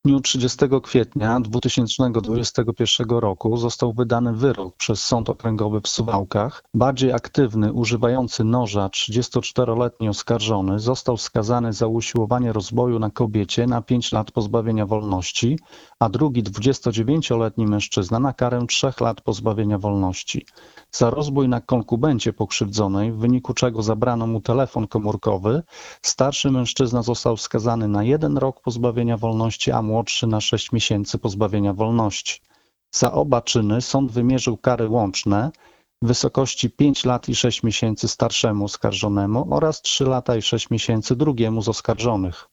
dniu 30 kwietnia 2021 roku został wydany wyrok przez Sąd Okręgowy w Suwałkach. Bardziej aktywny, używający noża 34-letni oskarżony został skazany za usiłowanie rozboju na kobiecie na 5 lat pozbawienia wolności, a drugi 29-letni mężczyzna na karę 3 lat pozbawienia wolności. Za rozbój na konkubencie pokrzywdzonej, w wyniku czego zabrano mu telefon komórkowy, starszy mężczyzna został skazany na 1 rok pozbawienia wolności, a młodszy na 6 miesięcy pozbawienia wolności. Za oba czyny sąd wymierzył kary łączne w wysokości 5 lat i 6 miesięcy starszemu oskarżonemu oraz 3 lata i 6 miesięcy drugiemu z oskarżonych.